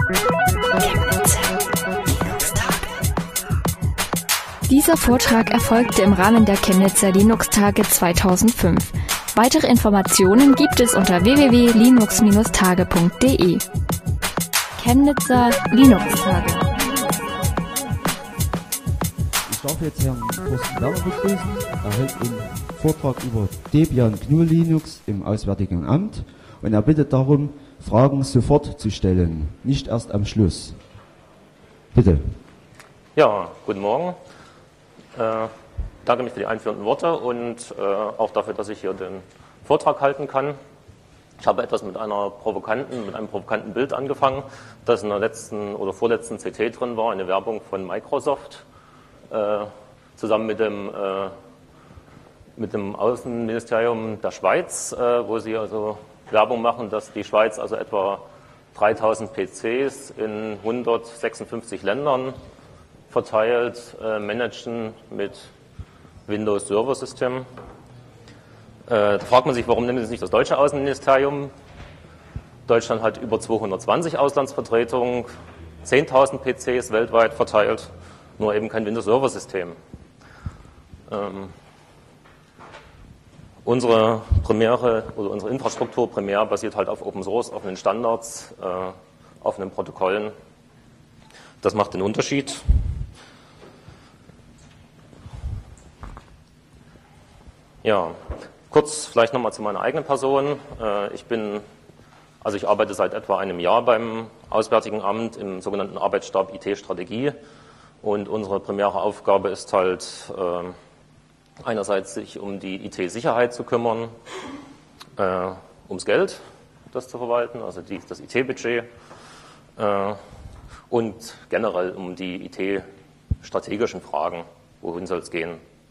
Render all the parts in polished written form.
Dieser Vortrag erfolgte im Rahmen der Chemnitzer Linux-Tage 2005. Weitere Informationen gibt es unter www.linux-tage.de. Chemnitzer Linux-Tage. Ich darf jetzt Herrn Thorsten Werner begrüßen. Er hält einen Vortrag über Debian GNU Linux im Auswärtigen Amt und er bittet darum, Fragen sofort zu stellen, nicht erst am Schluss. Bitte. Ja, guten Morgen. Danke mich für die einführenden Worte und auch dafür, dass ich hier den Vortrag halten kann. Ich habe etwas mit einem provokanten Bild angefangen, das in der letzten oder vorletzten CT drin war, eine Werbung von Microsoft, zusammen mit dem Außenministerium der Schweiz, wo sie also Werbung machen, dass die Schweiz also etwa 3000 PCs in 156 Ländern verteilt, managen mit Windows Server System. Da fragt man sich, warum nennen Sie nicht das deutsche Außenministerium? Deutschland hat über 220 Auslandsvertretungen, 10.000 PCs weltweit verteilt, nur eben kein Windows Server System. Unsere Infrastruktur primär basiert halt auf Open Source, offenen Standards, offenen Protokollen. Das macht den Unterschied. Ja, kurz vielleicht nochmal zu meiner eigenen Person. Ich arbeite seit etwa einem Jahr beim Auswärtigen Amt im sogenannten Arbeitsstab IT-Strategie. Und unsere primäre Aufgabe ist halt einerseits sich um die IT-Sicherheit zu kümmern, ums Geld, das zu verwalten, also das IT-Budget und generell um die IT-strategischen Fragen, wohin soll es gehen.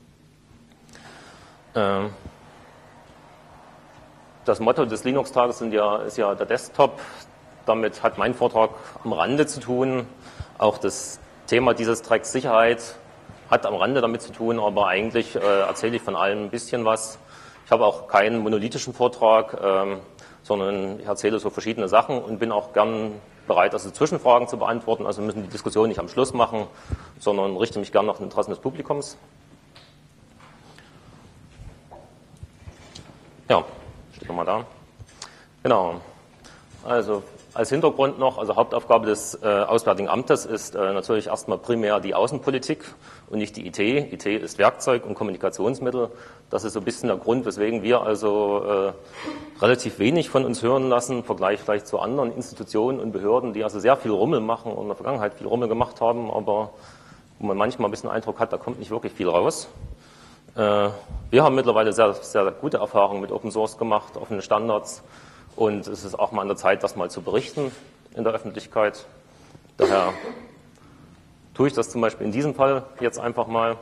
Das Motto des Linux-Tages ist ja der Desktop. Damit hat mein Vortrag am Rande zu tun. Auch das Thema dieses Tracks Sicherheit hat am Rande damit zu tun, aber eigentlich erzähle ich von allem ein bisschen was. Ich habe auch keinen monolithischen Vortrag, sondern ich erzähle so verschiedene Sachen und bin auch gern bereit, also Zwischenfragen zu beantworten. Also wir müssen die Diskussion nicht am Schluss machen, sondern richte mich gern nach den Interessen des Publikums. Ja, steht nochmal da. Genau. Also als Hintergrund noch, also Hauptaufgabe des Auswärtigen Amtes ist natürlich erstmal primär die Außenpolitik und nicht die IT. IT ist Werkzeug und Kommunikationsmittel. Das ist so ein bisschen der Grund, weswegen wir also relativ wenig von uns hören lassen, im Vergleich vielleicht zu anderen Institutionen und Behörden, die also sehr viel Rummel machen und in der Vergangenheit viel Rummel gemacht haben, aber wo man manchmal ein bisschen den Eindruck hat, da kommt nicht wirklich viel raus. Wir haben mittlerweile sehr, sehr gute Erfahrungen mit Open Source gemacht, offene Standards. Und es ist auch mal an der Zeit, das mal zu berichten in der Öffentlichkeit. Daher tue ich das zum Beispiel in diesem Fall jetzt einfach mal,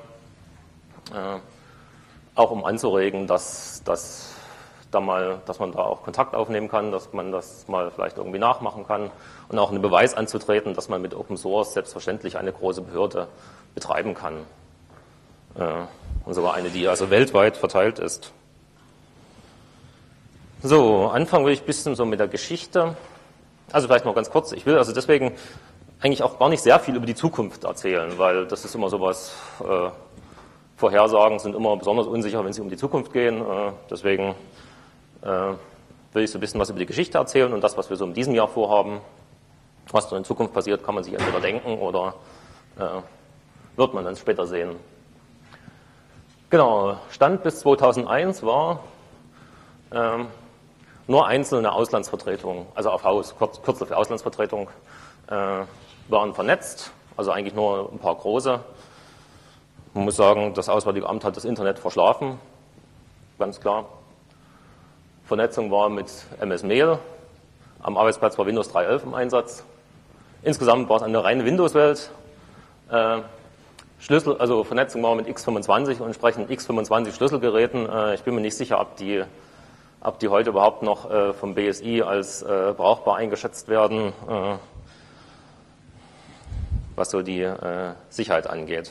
auch um anzuregen, dass man da auch Kontakt aufnehmen kann, dass man das mal vielleicht irgendwie nachmachen kann und auch einen Beweis anzutreten, dass man mit Open Source selbstverständlich eine große Behörde betreiben kann. Und sogar eine, die also weltweit verteilt ist. So, anfangen will ich ein bisschen so mit der Geschichte. Also vielleicht noch ganz kurz. Ich will also deswegen eigentlich auch gar nicht sehr viel über die Zukunft erzählen, weil das ist immer sowas, Vorhersagen sind immer besonders unsicher, wenn sie um die Zukunft gehen. Deswegen will ich so ein bisschen was über die Geschichte erzählen und das, was wir so in diesem Jahr vorhaben. Was dann in Zukunft passiert, kann man sich entweder denken oder wird man dann später sehen. Genau, Stand bis 2001 war nur einzelne Auslandsvertretungen, also auf Haus, Kürzel für Auslandsvertretung, waren vernetzt, also eigentlich nur ein paar große. Man muss sagen, das Auswärtige Amt hat das Internet verschlafen, ganz klar. Vernetzung war mit MS-Mail, am Arbeitsplatz war Windows 3.11 im Einsatz. Insgesamt war es eine reine Windows-Welt. Also Vernetzung war mit x25 und entsprechend x25 Schlüsselgeräten. Ich bin mir nicht sicher, ob die heute überhaupt noch vom BSI als brauchbar eingeschätzt werden, was so die Sicherheit angeht.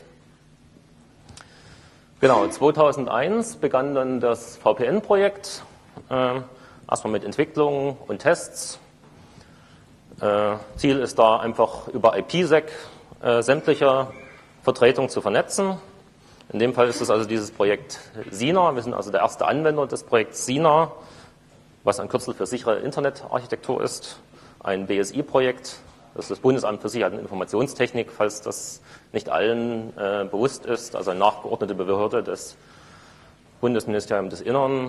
Genau, 2001 begann dann das VPN-Projekt, erstmal mit Entwicklung und Tests. Ziel ist da einfach über IPsec sämtliche Vertretungen zu vernetzen. In dem Fall ist es also dieses Projekt SINA. Wir sind also der erste Anwender des Projekts SINA, was ein Kürzel für sichere Internetarchitektur ist. Ein BSI-Projekt. Das ist das Bundesamt für Sicherheit und Informationstechnik, falls das nicht allen bewusst ist. Also eine nachgeordnete Behörde des Bundesministeriums des Innern.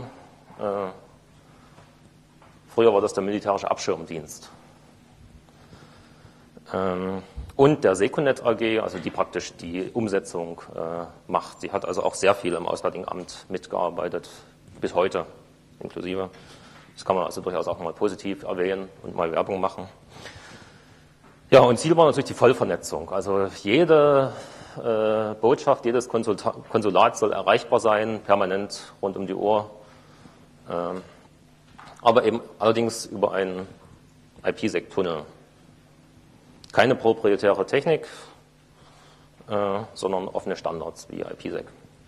Früher war das der militärische Abschirmdienst. Und der Secunet AG, also die praktisch die Umsetzung macht. Sie hat also auch sehr viel im Auswärtigen Amt mitgearbeitet, bis heute inklusive. Das kann man also durchaus auch mal positiv erwähnen und mal Werbung machen. Ja, und Ziel war natürlich die Vollvernetzung. Also jede Botschaft, jedes Konsulat soll erreichbar sein, permanent rund um die Uhr. Aber eben allerdings über einen IPsec-Tunnel. Keine proprietäre Technik, sondern offene Standards wie IPsec.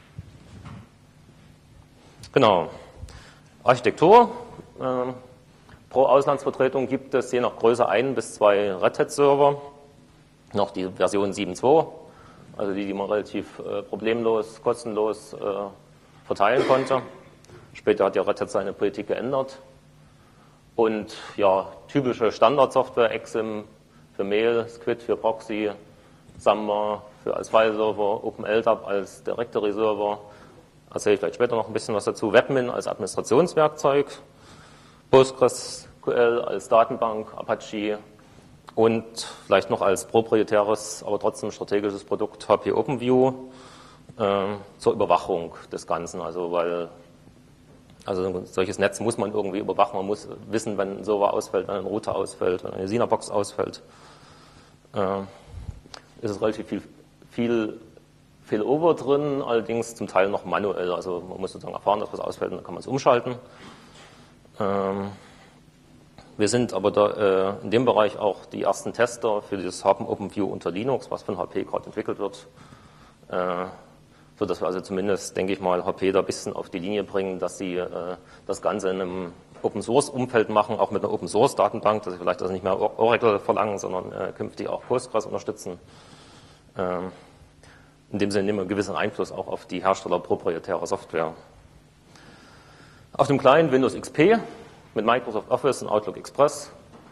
Genau. Architektur. Pro Auslandsvertretung gibt es je nach Größe 1 bis 2 Red Hat-Server. Noch die Version 7.2, also die man relativ problemlos, kostenlos verteilen konnte. Später hat ja Red Hat seine Politik geändert. Und ja, typische Standardsoftware, Exim für Mail, Squid für Proxy, Samba als File-Server, OpenLDAP als Directory-Server. Erzähle ich vielleicht später noch ein bisschen was dazu. Webmin als Administrationswerkzeug, PostgreSQL als Datenbank, Apache und vielleicht noch als proprietäres, aber trotzdem strategisches Produkt HP OpenView zur Überwachung des Ganzen. Also ein solches Netz muss man irgendwie überwachen. Man muss wissen, wenn ein Server ausfällt, wenn ein Router ausfällt, wenn eine SINA-Box ausfällt. Ist es relativ viel Failover drin, allerdings zum Teil noch manuell. Also man muss sozusagen erfahren, dass was ausfällt und dann kann man es umschalten. Wir sind aber da in dem Bereich auch die ersten Tester für dieses Haben OpenView unter Linux, was von HP gerade entwickelt wird. Sodass wir also zumindest, denke ich mal, HP da ein bisschen auf die Linie bringen, dass sie das Ganze in einem Open-Source-Umfeld machen, auch mit einer Open-Source-Datenbank, dass sie vielleicht also nicht mehr Oracle verlangen, sondern künftig auch Postgres unterstützen. In dem Sinne nehmen wir einen gewissen Einfluss auch auf die Hersteller proprietärer Software. Auf dem kleinen Windows XP mit Microsoft Office und Outlook Express.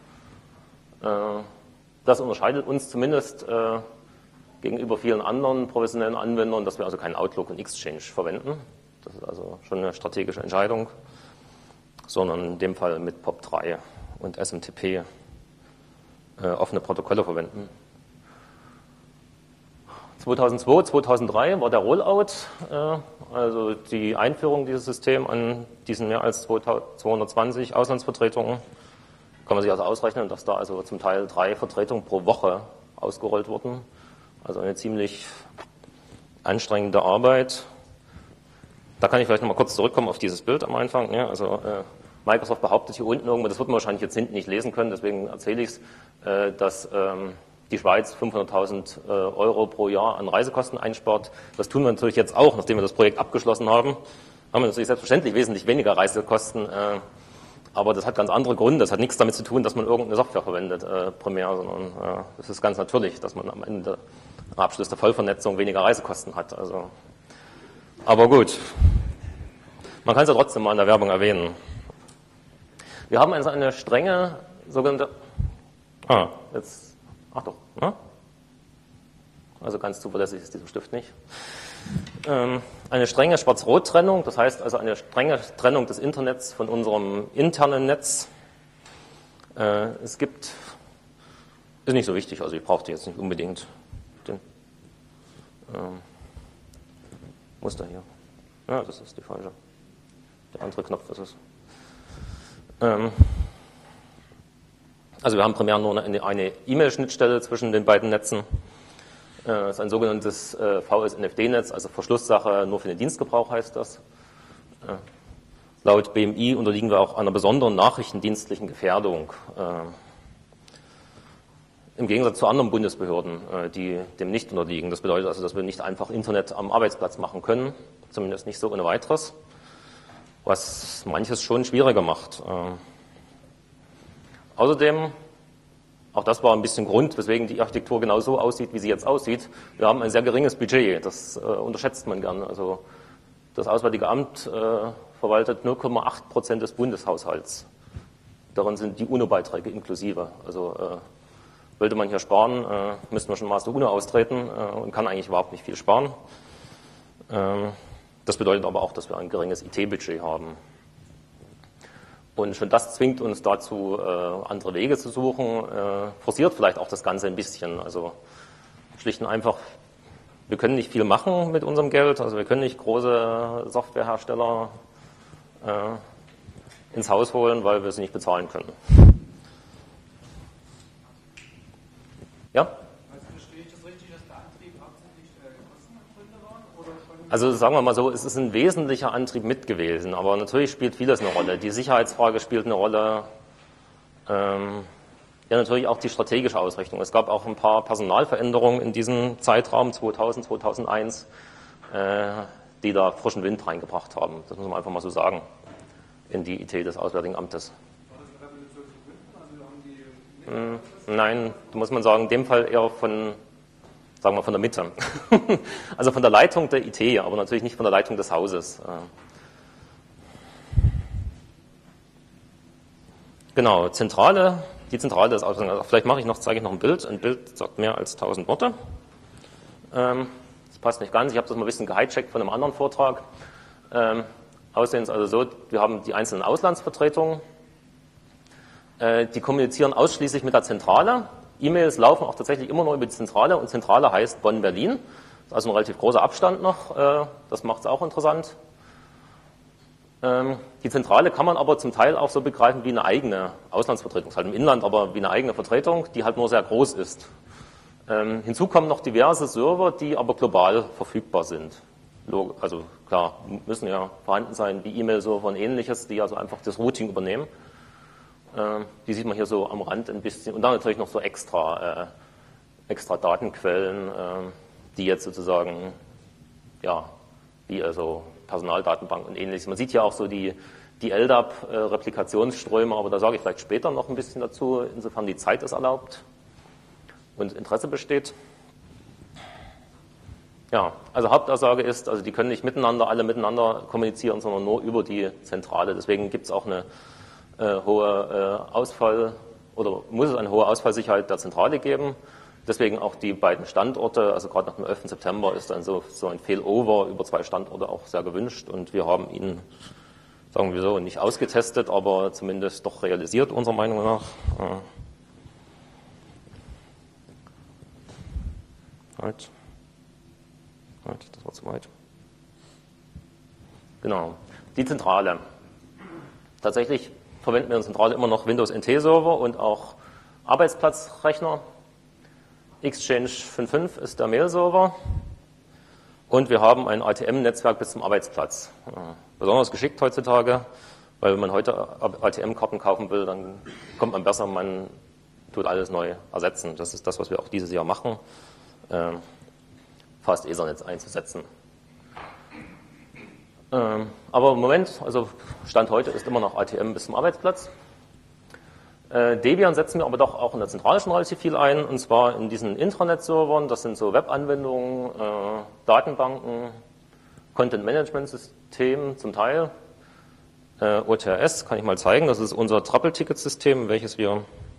Das unterscheidet uns zumindest gegenüber vielen anderen professionellen Anwendern, dass wir also keinen Outlook und Exchange verwenden. Das ist also schon eine strategische Entscheidung, sondern in dem Fall mit POP3 und SMTP offene Protokolle verwenden. 2002, 2003 war der Rollout, also die Einführung dieses Systems an diesen mehr als 220 Auslandsvertretungen. Kann man sich also ausrechnen, dass da also zum Teil 3 Vertretungen pro Woche ausgerollt wurden. Also eine ziemlich anstrengende Arbeit. Da kann ich vielleicht nochmal kurz zurückkommen auf dieses Bild am Anfang. Ja, also Microsoft behauptet hier unten irgendwo, das wird man wahrscheinlich jetzt hinten nicht lesen können, deswegen erzähle ich es, dass die Schweiz 500.000 Euro pro Jahr an Reisekosten einspart. Das tun wir natürlich jetzt auch, nachdem wir das Projekt abgeschlossen haben. Haben wir natürlich selbstverständlich wesentlich weniger Reisekosten, aber das hat ganz andere Gründe. Das hat nichts damit zu tun, dass man irgendeine Software verwendet, primär, sondern das ist ganz natürlich, dass man am Ende am Abschluss der Vollvernetzung weniger Reisekosten hat. Also, aber gut, man kann es ja trotzdem mal in der Werbung erwähnen. Wir haben also eine strenge sogenannte... Achtung, ne? Also ganz zuverlässig ist dieser Stift nicht. Eine strenge Schwarz-Rot-Trennung, das heißt also eine strenge Trennung des Internets von unserem internen Netz. Es gibt, ist nicht so wichtig, also ich brauchte jetzt nicht unbedingt den Muster hier. Ja, das ist die falsche. Der andere Knopf ist es. Also wir haben primär nur eine E-Mail-Schnittstelle zwischen den beiden Netzen. Das ist ein sogenanntes VSNFD-Netz, also Verschlusssache nur für den Dienstgebrauch heißt das. Laut BMI unterliegen wir auch einer besonderen nachrichtendienstlichen Gefährdung. Im Gegensatz zu anderen Bundesbehörden, die dem nicht unterliegen. Das bedeutet also, dass wir nicht einfach Internet am Arbeitsplatz machen können, zumindest nicht so ohne weiteres, was manches schon schwieriger macht. Außerdem Auch das war ein bisschen Grund, weswegen die Architektur genau so aussieht, wie sie jetzt aussieht. Wir haben ein sehr geringes Budget, das unterschätzt man gern. Also das Auswärtige Amt verwaltet 0,8% des Bundeshaushalts. Darin sind die UNO-Beiträge inklusive. Also wollte man hier sparen, müssten wir schon mal aus der UNO austreten und kann eigentlich überhaupt nicht viel sparen. Das bedeutet aber auch, dass wir ein geringes IT-Budget haben. Und schon das zwingt uns dazu, andere Wege zu suchen, forciert vielleicht auch das Ganze ein bisschen. Also schlicht und einfach, wir können nicht viel machen mit unserem Geld, also wir können nicht große Softwarehersteller ins Haus holen, weil wir sie nicht bezahlen können. Ja? Also verstehe ich das richtig, dass der Antrieb hauptsächlich Kostengründe waren? Oder schon Also sagen wir mal so, es ist ein wesentlicher Antrieb mit gewesen, aber natürlich spielt vieles eine Rolle. Die Sicherheitsfrage spielt eine Rolle, ja natürlich auch die strategische Ausrichtung. Es gab auch ein paar Personalveränderungen in diesem Zeitraum 2000, 2001, die da frischen Wind reingebracht haben. Das muss man einfach mal so sagen, in die IT des Auswärtigen Amtes. war das eine Revolution zu gründen? Also haben die Nein, da muss man sagen, in dem Fall eher von, sagen wir, von der Mitte. Also von der Leitung der IT, aber natürlich nicht von der Leitung des Hauses. Genau, die Zentrale des Auswärtigen Amtes. Vielleicht zeige ich noch ein Bild. Ein Bild sagt mehr als 1000 Worte. Das passt nicht ganz. Ich habe das mal ein bisschen gehijackt von einem anderen Vortrag. Aussehen ist also so, wir haben die einzelnen Auslandsvertretungen. Die kommunizieren ausschließlich mit der Zentrale. E-Mails laufen auch tatsächlich immer nur über die Zentrale und Zentrale heißt Bonn-Berlin. Das ist also ein relativ großer Abstand noch. Das macht es auch interessant. Die Zentrale kann man aber zum Teil auch so begreifen wie eine eigene Auslandsvertretung. Das ist halt im Inland, aber wie eine eigene Vertretung, die halt nur sehr groß ist. Hinzu kommen noch diverse Server, die aber global verfügbar sind. Also klar, müssen ja vorhanden sein, wie E-Mail-Server und ähnliches, die also einfach das Routing übernehmen. Die sieht man hier so am Rand ein bisschen. Und dann natürlich noch so extra Datenquellen, die jetzt sozusagen, ja, wie also Personaldatenbank und ähnliches. Man sieht hier auch so die LDAP-Replikationsströme, aber da sage ich vielleicht später noch ein bisschen dazu, insofern die Zeit es erlaubt und Interesse besteht. Ja, also Hauptaussage ist, also die können nicht alle miteinander kommunizieren, sondern nur über die Zentrale. Deswegen gibt es auch eine hohe muss es eine hohe Ausfallsicherheit der Zentrale geben. Deswegen auch die beiden Standorte, also gerade nach dem 11. September ist dann so ein Failover über 2 Standorte auch sehr gewünscht und wir haben ihn, sagen wir so, nicht ausgetestet, aber zumindest doch realisiert, unserer Meinung nach. Das war zu weit. Genau. Die Zentrale. Tatsächlich verwenden wir in der Zentrale immer noch Windows NT-Server und auch Arbeitsplatzrechner. Exchange 5.5 ist der Mail-Server. Und wir haben ein ATM-Netzwerk bis zum Arbeitsplatz. Besonders geschickt heutzutage, weil wenn man heute ATM-Karten kaufen will, dann kommt man besser, man tut alles neu ersetzen. Das ist das, was wir auch dieses Jahr machen. Fast Ethernet einzusetzen. Aber im Moment, also Stand heute ist immer noch ATM bis zum Arbeitsplatz. Debian setzen wir aber doch auch in der Zentrale schon relativ viel ein, und zwar in diesen Intranet-Servern. Das sind so Webanwendungen, Datenbanken, Content-Management-System zum Teil. OTRS kann ich mal zeigen, das ist unser Trouble-Ticket-System, welches wir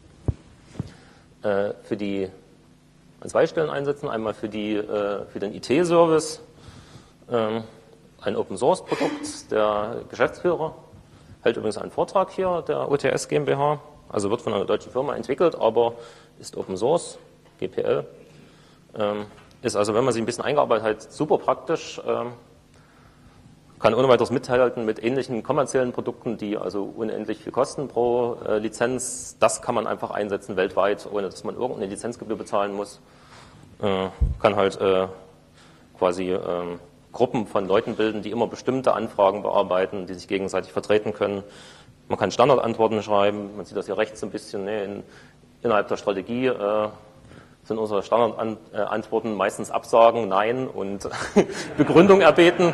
an 2 Stellen einsetzen. Einmal für den IT-Service, ein Open-Source-Produkt. Der Geschäftsführer hält übrigens einen Vortrag hier, der OTRS GmbH. Also wird von einer deutschen Firma entwickelt, aber ist Open Source, GPL. Ist also, wenn man sich ein bisschen eingearbeitet hat, super praktisch. Kann ohne weiteres mithalten mit ähnlichen kommerziellen Produkten, die also unendlich viel kosten pro Lizenz. Das kann man einfach einsetzen weltweit, ohne dass man irgendeine Lizenzgebühr bezahlen muss. Kann halt quasi Gruppen von Leuten bilden, die immer bestimmte Anfragen bearbeiten, die sich gegenseitig vertreten können. Man kann Standardantworten schreiben, man sieht das hier rechts ein bisschen, innerhalb der Strategie sind unsere Standardantworten meistens Absagen, Nein und Begründung erbeten.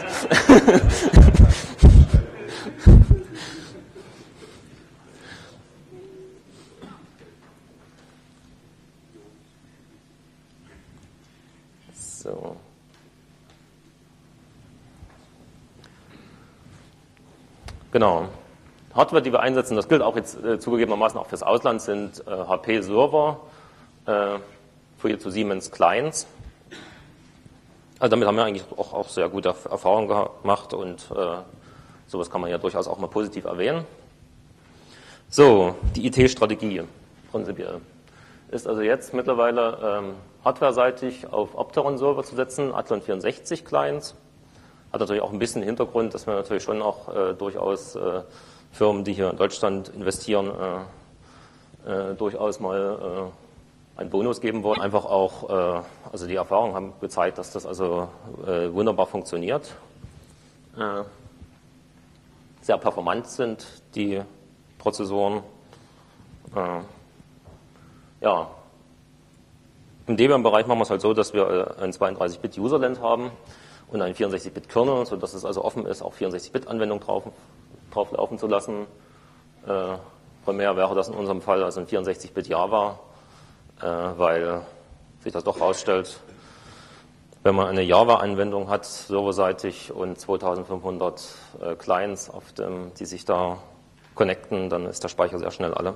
So. Genau. Hardware, die wir einsetzen, das gilt auch jetzt zugegebenermaßen auch fürs Ausland, sind HP-Server, für zu Siemens Clients. Also damit haben wir eigentlich auch sehr gute Erfahrungen gemacht und sowas kann man ja durchaus auch mal positiv erwähnen. So, die IT-Strategie prinzipiell ist also jetzt mittlerweile hardware-seitig auf Opteron-Server zu setzen, Athlon 64 Clients. Hat natürlich auch ein bisschen Hintergrund, dass wir natürlich schon auch durchaus Firmen, die hier in Deutschland investieren, durchaus mal einen Bonus geben wollen. Einfach auch, also die Erfahrungen haben gezeigt, dass das also wunderbar funktioniert. Sehr performant sind die Prozessoren. Ja. Im Debian-Bereich machen wir es halt so, dass wir ein 32-Bit Userland haben und ein 64-Bit-Kernel, sodass es also offen ist, auch 64-Bit-Anwendungen drauf laufen zu lassen. Primär wäre das in unserem Fall also ein 64-Bit Java, weil sich das doch herausstellt, wenn man eine Java-Anwendung hat, serverseitig und 2500 Clients, die sich da connecten, dann ist der Speicher sehr schnell alle.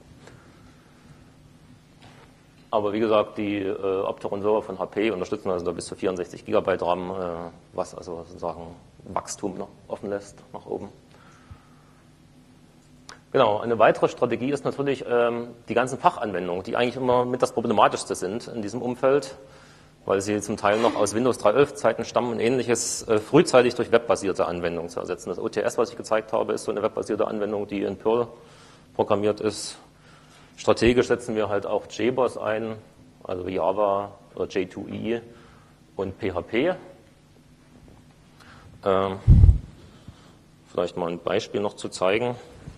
Aber wie gesagt, die Opteron-Server von HP unterstützen also da bis zu 64 GB RAM, was also sozusagen Wachstum noch offen lässt nach oben. Genau, eine weitere Strategie ist natürlich die ganzen Fachanwendungen, die eigentlich immer mit das Problematischste sind in diesem Umfeld, weil sie zum Teil noch aus Windows 3.11 Zeiten stammen und Ähnliches, frühzeitig durch webbasierte Anwendungen zu ersetzen. Das OTS, was ich gezeigt habe, ist so eine webbasierte Anwendung, die in Perl programmiert ist. Strategisch setzen wir halt auch JBoss ein, also Java oder J2E und PHP. Vielleicht mal ein Beispiel noch zu zeigen.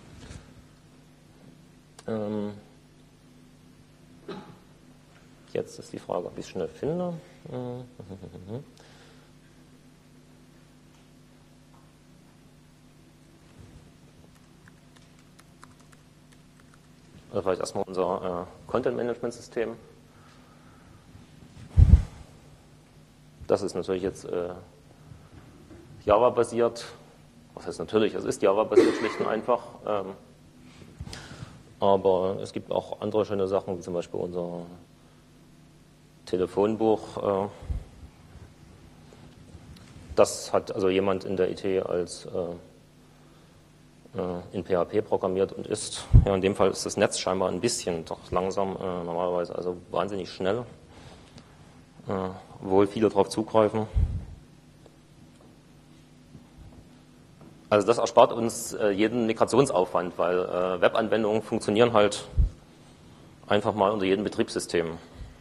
Jetzt ist die Frage, ob ich es schnell finde. Also vielleicht erstmal unser Content-Management-System. Das ist natürlich jetzt Java-basiert. Was heißt natürlich? Es ist Java-basiert schlicht und einfach. Aber es gibt auch andere schöne Sachen, wie zum Beispiel unser Telefonbuch. Das hat also jemand in der IT als in PHP programmiert und ist. Ja, in dem Fall ist das Netz scheinbar ein bisschen doch langsam, normalerweise also wahnsinnig schnell, obwohl viele darauf zugreifen. Also das erspart uns jeden Migrationsaufwand, weil Webanwendungen funktionieren halt einfach mal unter jedem Betriebssystem.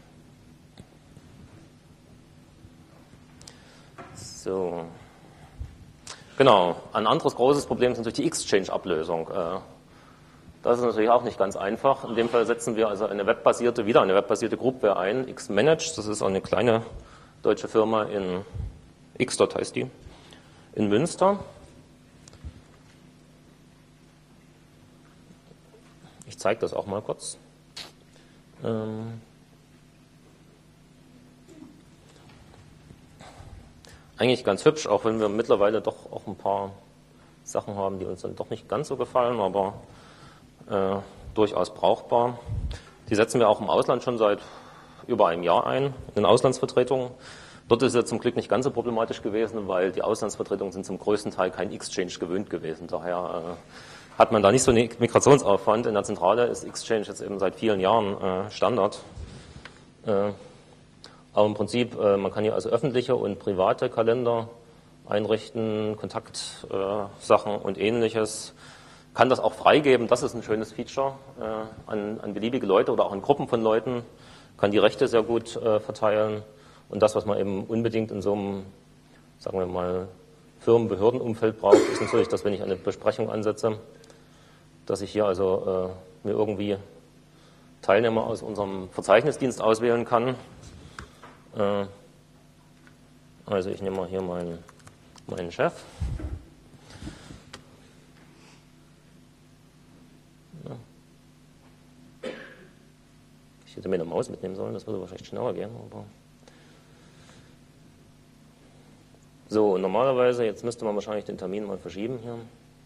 So. Genau, ein anderes großes Problem ist natürlich die Exchange-Ablösung. Das ist natürlich auch nicht ganz einfach. In dem Fall setzen wir also wieder eine webbasierte Groupware ein, Xmanage, das ist auch eine kleine deutsche Firma in Xdot heißt die, in Münster. Ich zeige das auch mal kurz. Eigentlich ganz hübsch, auch wenn wir mittlerweile doch auch ein paar Sachen haben, die uns dann doch nicht ganz so gefallen, aber durchaus brauchbar. Die setzen wir auch im Ausland schon seit über einem Jahr ein, in Auslandsvertretungen. Dort ist es zum Glück nicht ganz so problematisch gewesen, weil die Auslandsvertretungen sind zum größten Teil kein Exchange gewöhnt gewesen. Daher hat man da nicht so einen Migrationsaufwand. In der Zentrale ist Exchange jetzt eben seit vielen Jahren Standard. Aber im Prinzip, man kann hier also öffentliche und private Kalender einrichten, Kontaktsachen und Ähnliches. Kann das auch freigeben, das ist ein schönes Feature, an beliebige Leute oder auch an Gruppen von Leuten, kann die Rechte sehr gut verteilen. Und das, was man eben unbedingt in so einem, sagen wir mal, Firmen-Behördenumfeld braucht, ist natürlich, dass wenn ich eine Besprechung ansetze, dass ich hier also mir irgendwie Teilnehmer aus unserem Verzeichnisdienst auswählen kann. Also ich nehme mal hier meinen Chef. Ich hätte mir eine Maus mitnehmen sollen, das würde wahrscheinlich schneller gehen. Aber So, normalerweise, jetzt müsste man wahrscheinlich den Termin mal verschieben hier.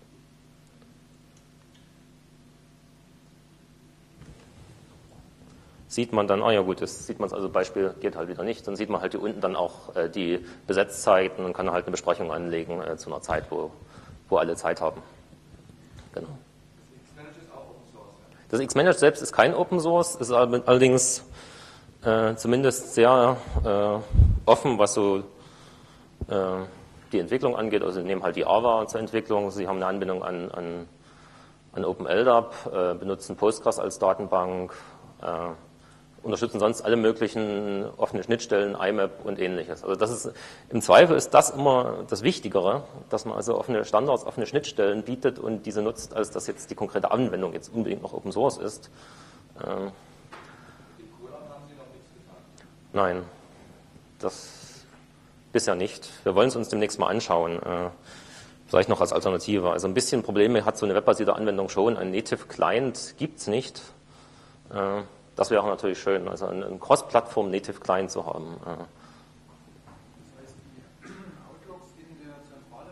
Sieht man dann, ja gut, das sieht man, also Beispiel geht halt wieder nicht, dann sieht man halt hier unten dann auch die Besetzzeiten und kann halt eine Besprechung anlegen zu einer Zeit, wo alle Zeit haben. Genau. Das Xmanage ist auch Open Source, ja? Das Xmanage selbst ist kein Open Source, ist allerdings zumindest sehr offen, was so die Entwicklung angeht. Also sie nehmen halt die AVA zur Entwicklung, sie haben eine Anbindung an OpenLDAP, benutzen Postgres als Datenbank, unterstützen sonst alle möglichen offene Schnittstellen, IMAP und ähnliches. Also das ist, im Zweifel ist das immer das Wichtigere, dass man also offene Standards, offene Schnittstellen bietet und diese nutzt, als dass jetzt die konkrete Anwendung jetzt unbedingt noch Open Source ist. Im Colab haben Sie noch nichts getan? Nein, das bisher nicht. Wir wollen es uns demnächst mal anschauen, vielleicht noch als Alternative. Also ein bisschen Probleme hat so eine webbasierte Anwendung schon. Ein Native Client gibt es nicht. Das wäre natürlich schön, also einen Cross-Plattform Native Client zu haben. Das heißt, die Outlogs in der Zentrale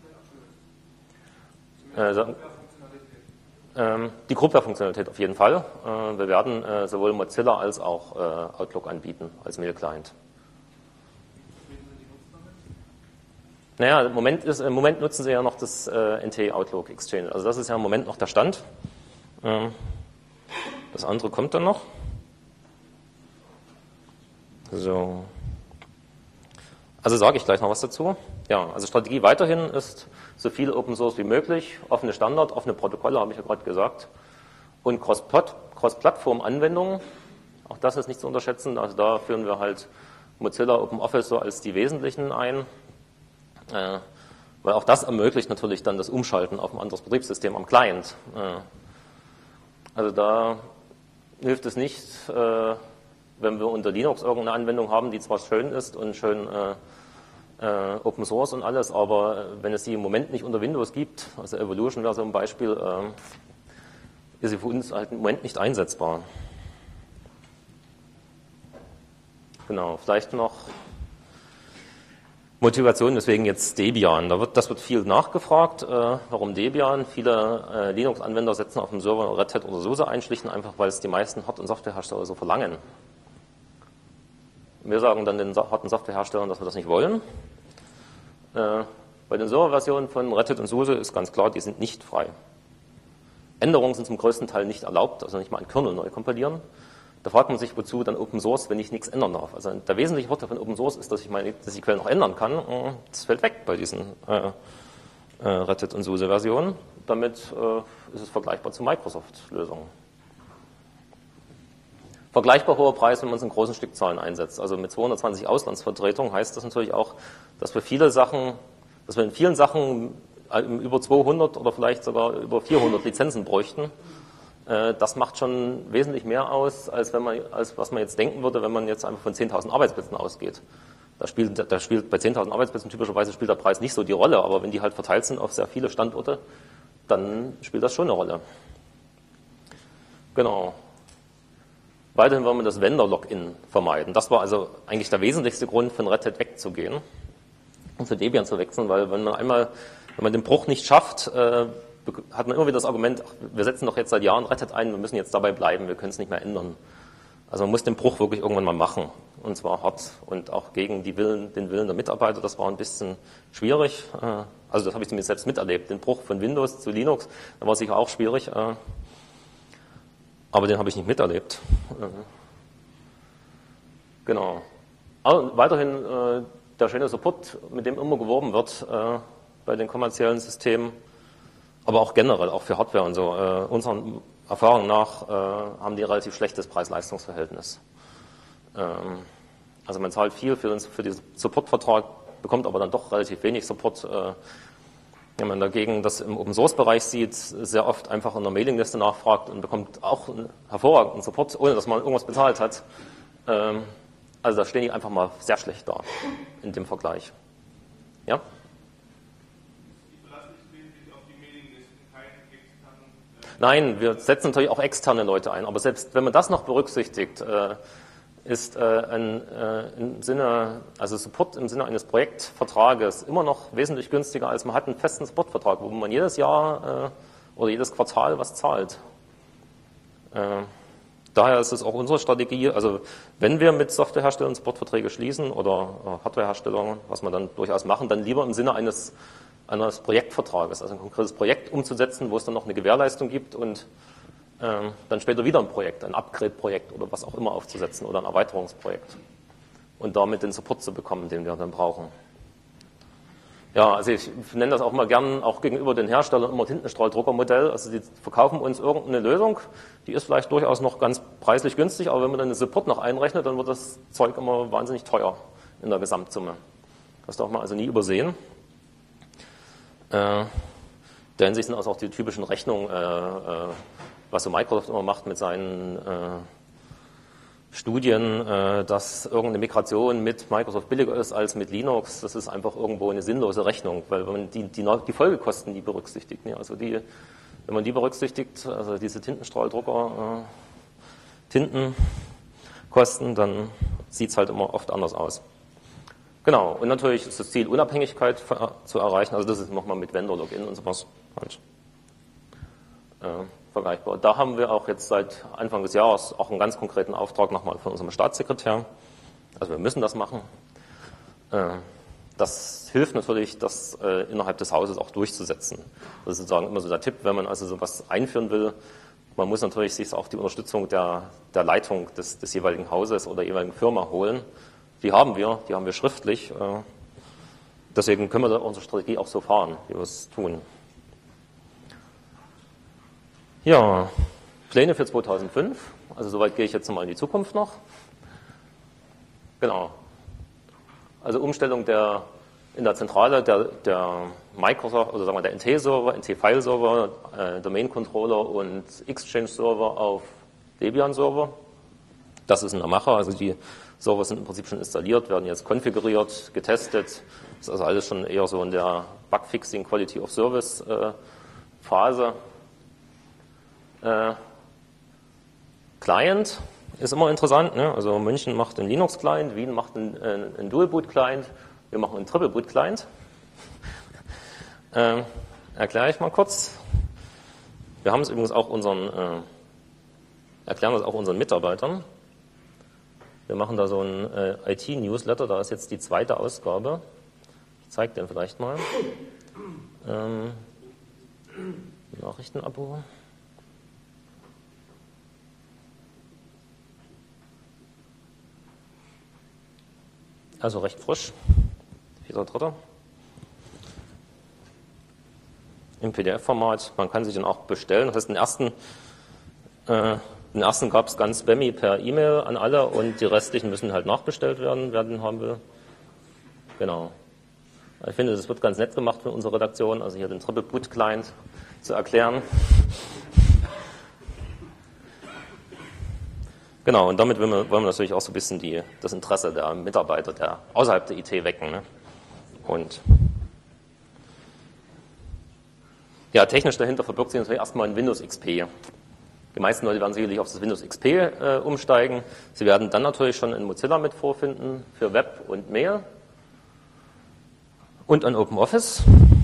werden komplett abgelöst? Die Groupware-Funktionalität auf jeden Fall. Wir werden sowohl Mozilla als auch Outlook anbieten als Mail-Client. Naja, im Moment nutzen sie ja noch das NT Outlook Exchange. Also das ist ja im Moment noch der Stand. Das andere kommt dann noch. So. Also sage ich gleich noch was dazu. Ja, also Strategie weiterhin ist so viel Open Source wie möglich, offene Standard, offene Protokolle, habe ich ja gerade gesagt, und Cross-Plattform-Anwendungen. Auch das ist nicht zu unterschätzen. Also da führen wir halt Mozilla OpenOffice so als die wesentlichen ein, weil auch das ermöglicht natürlich dann das Umschalten auf ein anderes Betriebssystem am Client. Also da hilft es nicht, wenn wir unter Linux irgendeine Anwendung haben, die zwar schön ist und schön Open Source und alles, aber wenn es die im Moment nicht unter Windows gibt, also Evolution wäre so ein Beispiel, ist sie für uns halt im Moment nicht einsetzbar. Genau, vielleicht noch Motivation, deswegen jetzt Debian. Das wird viel nachgefragt. Warum Debian? Viele Linux-Anwender setzen auf dem Server Red Hat oder SUSE ein, schlicht und einfach, weil es die meisten Hard- und Softwarehersteller so verlangen. Wir sagen dann den Hard- und Softwareherstellern, dass wir das nicht wollen. Bei den Serverversionen von Red Hat und SUSE ist ganz klar, die sind nicht frei. Änderungen sind zum größten Teil nicht erlaubt, also nicht mal ein Kernel neu kompilieren. Da fragt man sich, wozu dann Open Source, wenn ich nichts ändern darf. Also der wesentliche Vorteil von Open Source ist, dass ich die Quellen noch ändern kann. Das fällt weg bei diesen Red Hat und SUSE Versionen. Damit ist es vergleichbar zu Microsoft-Lösungen. Vergleichbar hoher Preis, wenn man es in großen Stückzahlen einsetzt. Also mit 220 Auslandsvertretungen heißt das natürlich auch, dass wir in vielen Sachen über 200 oder vielleicht sogar über 400 Lizenzen bräuchten. Das macht schon wesentlich mehr aus, als was man jetzt denken würde, wenn man jetzt einfach von 10.000 Arbeitsplätzen ausgeht. Da spielt bei 10.000 Arbeitsplätzen typischerweise spielt der Preis nicht so die Rolle, aber wenn die halt verteilt sind auf sehr viele Standorte, dann spielt das schon eine Rolle. Genau. Weiterhin wollen wir das Vendor-Login vermeiden. Das war also eigentlich der wesentlichste Grund, von Red Hat wegzugehen und zu Debian zu wechseln, weil wenn man den Bruch nicht schafft, hat man immer wieder das Argument, wir setzen doch jetzt seit Jahren Red Hat ein, wir müssen jetzt dabei bleiben, wir können es nicht mehr ändern. Also man muss den Bruch wirklich irgendwann mal machen, und zwar hart und auch gegen den Willen der Mitarbeiter. Das war ein bisschen schwierig, also das habe ich zumindest selbst miterlebt, den Bruch von Windows zu Linux, da war sicher auch schwierig, aber den habe ich nicht miterlebt. Genau. Aber weiterhin der schöne Support, mit dem immer geworben wird bei den kommerziellen Systemen, aber auch generell, auch für Hardware und so. Unseren Erfahrungen nach haben die ein relativ schlechtes Preis-Leistungs-Verhältnis. Also man zahlt viel für diesen Support-Vertrag, bekommt aber dann doch relativ wenig Support. Wenn man dagegen das im Open-Source-Bereich sieht, sehr oft einfach in der Mailingliste nachfragt und bekommt auch einen hervorragenden Support, ohne dass man irgendwas bezahlt hat. Also da stehen die einfach mal sehr schlecht da in dem Vergleich. Ja? Nein, wir setzen natürlich auch externe Leute ein, aber selbst wenn man das noch berücksichtigt, ist also Support im Sinne eines Projektvertrages immer noch wesentlich günstiger, als man hat einen festen Supportvertrag, wo man jedes Jahr oder jedes Quartal was zahlt. Daher ist es auch unsere Strategie, also wenn wir mit Softwareherstellern Supportverträge schließen oder Hardwareherstellern, was wir dann durchaus machen, dann lieber im Sinne eines Projektvertrages, also ein konkretes Projekt umzusetzen, wo es dann noch eine Gewährleistung gibt und dann später wieder ein Projekt, ein Upgrade-Projekt oder was auch immer aufzusetzen oder ein Erweiterungsprojekt und damit den Support zu bekommen, den wir dann brauchen. Ja, also ich nenne das auch mal gern, auch gegenüber den Herstellern, immer Tintenstrahldruckermodell. Also die verkaufen uns irgendeine Lösung, die ist vielleicht durchaus noch ganz preislich günstig, aber wenn man dann den Support noch einrechnet, dann wird das Zeug immer wahnsinnig teuer in der Gesamtsumme. Das darf man also nie übersehen. In der Hinsicht sind also auch die typischen Rechnungen, was so Microsoft immer macht mit seinen Studien, dass irgendeine Migration mit Microsoft billiger ist als mit Linux. Das ist einfach irgendwo eine sinnlose Rechnung, weil wenn man die Folgekosten nie berücksichtigt, ne? Also wenn man die berücksichtigt, also diese Tintenstrahldrucker, Tintenkosten, dann sieht es halt immer oft anders aus. Genau, und natürlich ist das Ziel, Unabhängigkeit zu erreichen, also das ist nochmal mit Vendor-Login und sowas halt vergleichbar. Da haben wir auch jetzt seit Anfang des Jahres auch einen ganz konkreten Auftrag nochmal von unserem Staatssekretär. Also wir müssen das machen. Das hilft natürlich, das innerhalb des Hauses auch durchzusetzen. Das ist sozusagen immer so der Tipp, wenn man also sowas einführen will. Man muss natürlich sich auch die Unterstützung der Leitung des jeweiligen Hauses oder der jeweiligen Firma holen. Die haben wir schriftlich. Deswegen können wir da unsere Strategie auch so fahren, wie wir es tun. Ja, Pläne für 2005. Also soweit gehe ich jetzt mal in die Zukunft noch. Genau. Also Umstellung in der Zentrale der Microsoft, oder sagen wir der NT-Server, NT-File-Server, Domain-Controller und Exchange-Server auf Debian-Server. Das ist in der Mache. Also die Server sind im Prinzip schon installiert, werden jetzt konfiguriert, getestet. Das ist also alles schon eher so in der Bugfixing, Quality of Service Phase. Client ist immer interessant, ne? Also München macht einen Linux-Client, Wien macht einen Dual-Boot-Client, wir machen einen Triple-Boot-Client. Erkläre ich mal kurz. Wir haben es übrigens auch erklären das auch unseren Mitarbeitern. Wir machen da so einen IT-Newsletter, da ist jetzt die 2. Ausgabe. Ich zeige den vielleicht mal. Nachrichtenabo. Also recht frisch, 4.3. Im PDF-Format. Man kann sich den auch bestellen. Das heißt, den ersten gab es ganz spammy per E-Mail an alle und die restlichen müssen halt nachbestellt werden, wer den haben will. Genau. Ich finde, das wird ganz nett gemacht von unserer Redaktion, also hier den Triple Boot Client zu erklären. Genau, und damit wollen wir natürlich auch so ein bisschen das Interesse der Mitarbeiter, der außerhalb der IT wecken. Ne? Und ja, technisch dahinter verbirgt sich natürlich erstmal ein Windows XP. Die meisten Leute werden sicherlich auf das Windows XP umsteigen. Sie werden dann natürlich schon in Mozilla mit vorfinden für Web und Mail und an OpenOffice.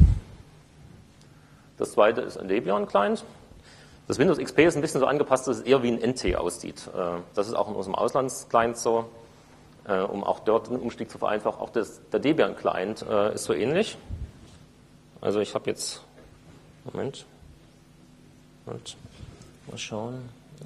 Das zweite ist ein Debian-Client. Das Windows XP ist ein bisschen so angepasst, dass es eher wie ein NT aussieht. Das ist auch in unserem Auslandsclient so, um auch dort den Umstieg zu vereinfachen. Auch der Debian-Client ist so ähnlich. Also ich habe jetzt, Moment, mal schauen.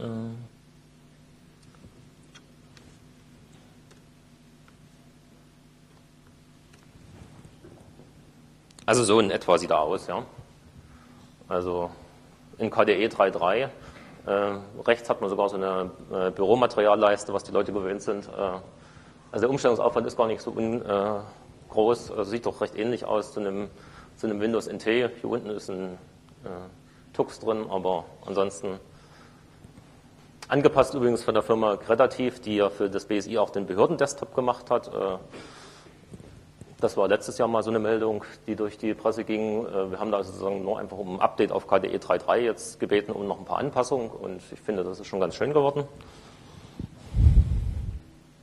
Also so in etwa sieht er aus, ja. Also in KDE 3.3. Rechts hat man sogar so eine Büromaterialleiste, was die Leute gewöhnt sind. Also der Umstellungsaufwand ist gar nicht so groß, also sieht doch recht ähnlich aus zu einem Windows NT. Hier unten ist ein Tux drin, aber ansonsten angepasst übrigens von der Firma Credativ, die ja für das BSI auch den Behördendesktop gemacht hat. Das war letztes Jahr mal so eine Meldung, die durch die Presse ging. Wir haben da sozusagen nur einfach um ein Update auf KDE 3.3 jetzt gebeten, um noch ein paar Anpassungen. Und ich finde, das ist schon ganz schön geworden.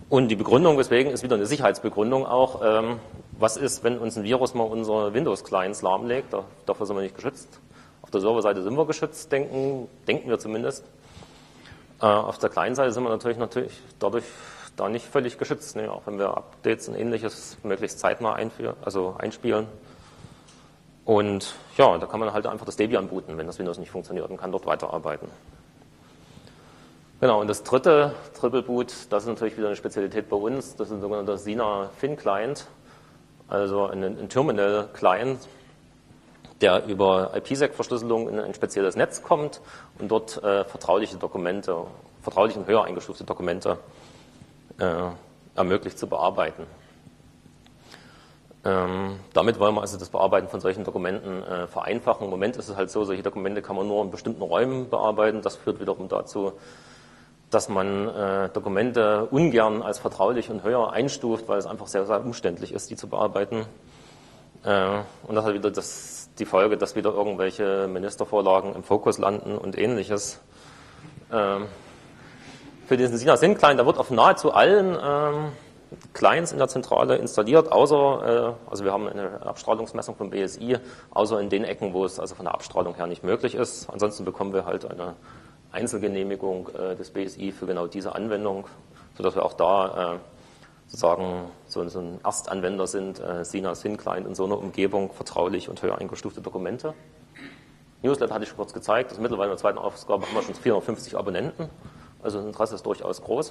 Und die Begründung deswegen ist wieder eine Sicherheitsbegründung auch. Was ist, wenn uns ein Virus mal unsere Windows-Clients lahmlegt? Dafür sind wir nicht geschützt. Auf der Serverseite sind wir geschützt, denken wir zumindest. Auf der Client-Seite sind wir natürlich dadurch da nicht völlig geschützt, ne? Auch wenn wir Updates und Ähnliches möglichst zeitnah einspielen. Und ja, da kann man halt einfach das Debian booten, wenn das Windows nicht funktioniert, und kann dort weiterarbeiten. Genau, und das dritte Triple Boot, das ist natürlich wieder eine Spezialität bei uns, das ist ein sogenannter Sina Fin Client, also ein Terminal Client, der über IPsec-Verschlüsselung in ein spezielles Netz kommt und dort vertrauliche und höher eingestufte Dokumente ermöglicht zu bearbeiten. Damit wollen wir also das Bearbeiten von solchen Dokumenten vereinfachen. Im Moment ist es halt so, solche Dokumente kann man nur in bestimmten Räumen bearbeiten. Das führt wiederum dazu, dass man Dokumente ungern als vertraulich und höher einstuft, weil es einfach sehr, sehr umständlich ist, die zu bearbeiten. Und das hat wieder die Folge, dass wieder irgendwelche Ministervorlagen im Fokus landen und Ähnliches. Für diesen Sina-Sin-Client, da wird auf nahezu allen Clients in der Zentrale installiert, außer, also wir haben eine Abstrahlungsmessung vom BSI, außer in den Ecken, wo es also von der Abstrahlung her nicht möglich ist. Ansonsten bekommen wir halt eine Einzelgenehmigung des BSI für genau diese Anwendung, sodass wir auch da sozusagen so ein Erstanwender sind, Sina-Sin-Client in so einer Umgebung, vertraulich und höher eingestufte Dokumente. Newsletter hatte ich schon kurz gezeigt, also mittlerweile in der zweiten Ausgabe haben wir schon 450 Abonnenten, also das Interesse ist durchaus groß.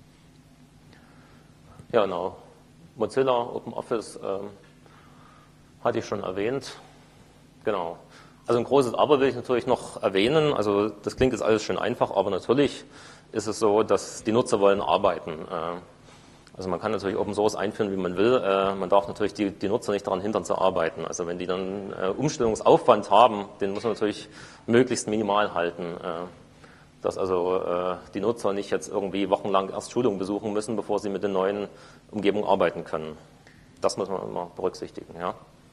Ja, genau. Mozilla, OpenOffice hatte ich schon erwähnt. Genau. Also ein großes Aber will ich natürlich noch erwähnen. Also das klingt jetzt alles schön einfach, aber natürlich ist es so, dass die Nutzer wollen arbeiten. Also man kann natürlich Open Source einführen, wie man will. Man darf natürlich die Nutzer nicht daran hindern zu arbeiten. Also wenn die dann Umstellungsaufwand haben, den muss man natürlich möglichst minimal halten. Dass also die Nutzer nicht jetzt irgendwie wochenlang erst Schulungen besuchen müssen, bevor sie mit den neuen Umgebungen arbeiten können. Das muss man immer berücksichtigen. Ja.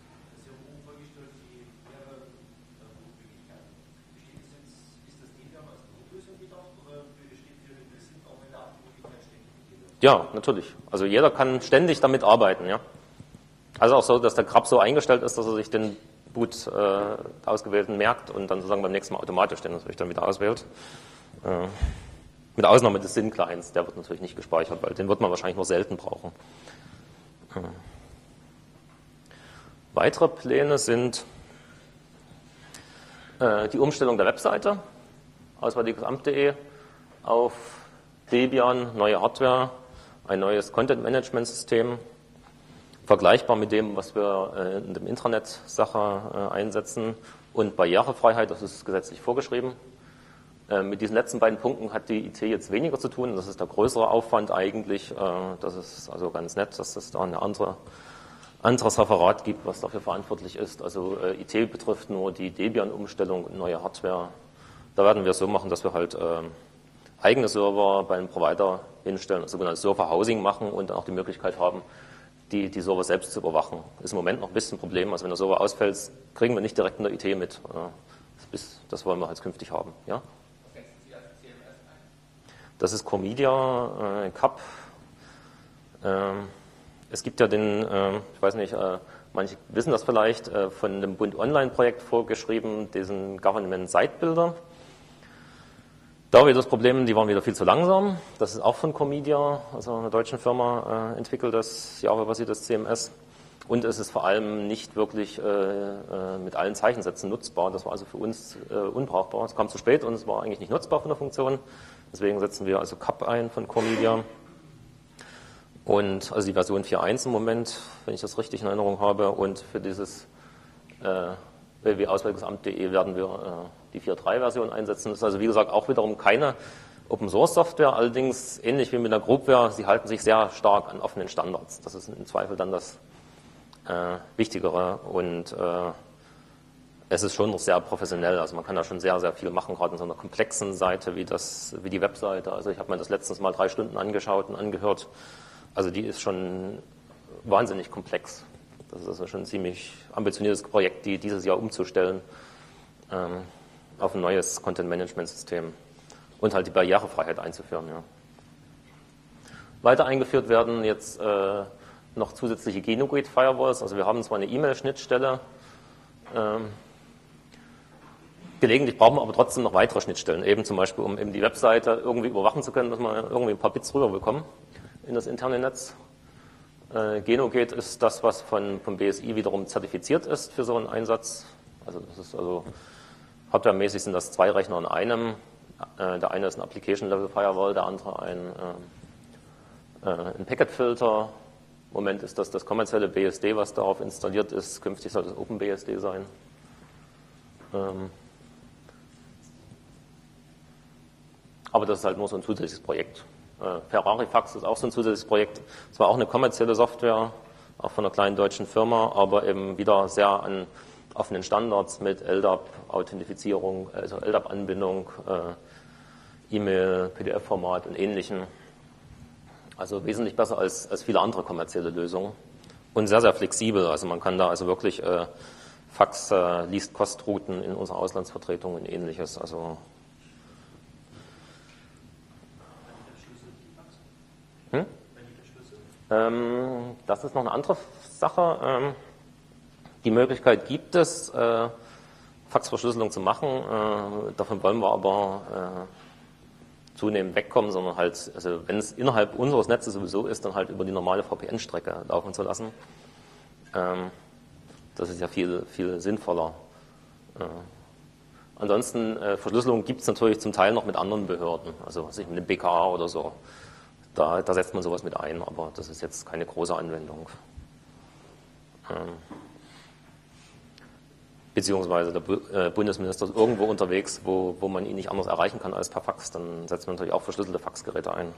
Ja, natürlich. Also jeder kann ständig damit arbeiten. Ja. Also auch so, dass der Grub so eingestellt ist, dass er sich den Boot ausgewählten merkt und dann sozusagen beim nächsten Mal automatisch den natürlich dann wieder auswählt. Mit Ausnahme des Sin-Clients, der wird natürlich nicht gespeichert, weil den wird man wahrscheinlich nur selten brauchen. Weitere Pläne sind die Umstellung der Webseite, auswärtigesamt.de, auf Debian, neue Hardware, ein neues Content-Management-System, vergleichbar mit dem, was wir in dem Intranet-Sache einsetzen, und Barrierefreiheit, das ist gesetzlich vorgeschrieben. Mit diesen letzten beiden Punkten hat die IT jetzt weniger zu tun. Das ist der größere Aufwand eigentlich. Das ist also ganz nett, dass es da ein anderes Referat gibt, was dafür verantwortlich ist. Also IT betrifft nur die Debian-Umstellung und neue Hardware. Da werden wir es so machen, dass wir halt eigene Server bei einem Provider hinstellen, sogenanntes Server-Housing machen und dann auch die Möglichkeit haben, die Server selbst zu überwachen. Ist im Moment noch ein bisschen ein Problem. Also wenn der Server ausfällt, kriegen wir nicht direkt in der IT mit. Das wollen wir halt künftig haben. Ja? Das ist Comedia, CAP. Es gibt ja ich weiß nicht, manche wissen das vielleicht, von dem Bund Online-Projekt vorgeschrieben, diesen Government Site Builder. Da war wieder das Problem, die waren wieder viel zu langsam. Das ist auch von Comedia, also einer deutschen Firma, entwickelt das Java-basiertes CMS. Und es ist vor allem nicht wirklich mit allen Zeichensätzen nutzbar. Das war also für uns unbrauchbar. Es kam zu spät und es war eigentlich nicht nutzbar von der Funktion. Deswegen setzen wir also CAP ein von Comedia. Und also die Version 4.1 im Moment, wenn ich das richtig in Erinnerung habe. Und für dieses www.auswärtigesamt.de werden wir die 4.3-Version einsetzen. Das ist also wie gesagt auch wiederum keine Open-Source-Software, allerdings ähnlich wie mit der Groupware, sie halten sich sehr stark an offenen Standards. Das ist im Zweifel dann das Wichtigere, und es ist schon noch sehr professionell, also man kann da schon sehr, sehr viel machen, gerade in so einer komplexen Seite wie die Webseite. Also ich habe mir das letztens mal 3 Stunden angeschaut und angehört, also die ist schon wahnsinnig komplex. Das ist also schon ein ziemlich ambitioniertes Projekt, die dieses Jahr umzustellen auf ein neues Content-Management-System und halt die Barrierefreiheit einzuführen. Ja. Weiter eingeführt werden jetzt noch zusätzliche GNU-GATE-Firewalls. Also wir haben zwar eine E-Mail-Schnittstelle, gelegentlich brauchen wir aber trotzdem noch weitere Schnittstellen, eben zum Beispiel, um eben die Webseite irgendwie überwachen zu können, dass wir irgendwie ein paar Bits rüber bekommen in das interne Netz. GNU-GATE ist das, was vom BSI wiederum zertifiziert ist für so einen Einsatz. Also das ist also hardwaremäßig sind das 2 Rechner in einem. Der eine ist ein Application-Level-Firewall, der andere ein Packet-Filter. Im Moment ist das kommerzielle BSD, was darauf installiert ist. Künftig soll das OpenBSD sein. Aber das ist halt nur so ein zusätzliches Projekt. Ferrari-Fax ist auch so ein zusätzliches Projekt. Es war auch eine kommerzielle Software, auch von einer kleinen deutschen Firma, aber eben wieder sehr an offenen Standards mit LDAP-Authentifizierung, also LDAP-Anbindung, E-Mail, PDF-Format und Ähnlichem. Also wesentlich besser als viele andere kommerzielle Lösungen. Und sehr, sehr flexibel. Also man kann da also wirklich Fax, Least-Cost-Routen in unserer Auslandsvertretung und Ähnliches. Also das ist noch eine andere Sache. Die Möglichkeit gibt es, Faxverschlüsselung zu machen. Davon wollen wir aber zunehmend wegkommen, sondern halt, also wenn es innerhalb unseres Netzes sowieso ist, dann halt über die normale VPN-Strecke laufen zu lassen. Das ist ja viel, viel sinnvoller. Ansonsten, Verschlüsselung gibt es natürlich zum Teil noch mit anderen Behörden, also was ich mit dem BKA oder so. Da setzt man sowas mit ein, aber das ist jetzt keine große Anwendung. Beziehungsweise der Bundesminister ist irgendwo unterwegs, wo man ihn nicht anders erreichen kann als per Fax, dann setzt man natürlich auch verschlüsselte Faxgeräte ein.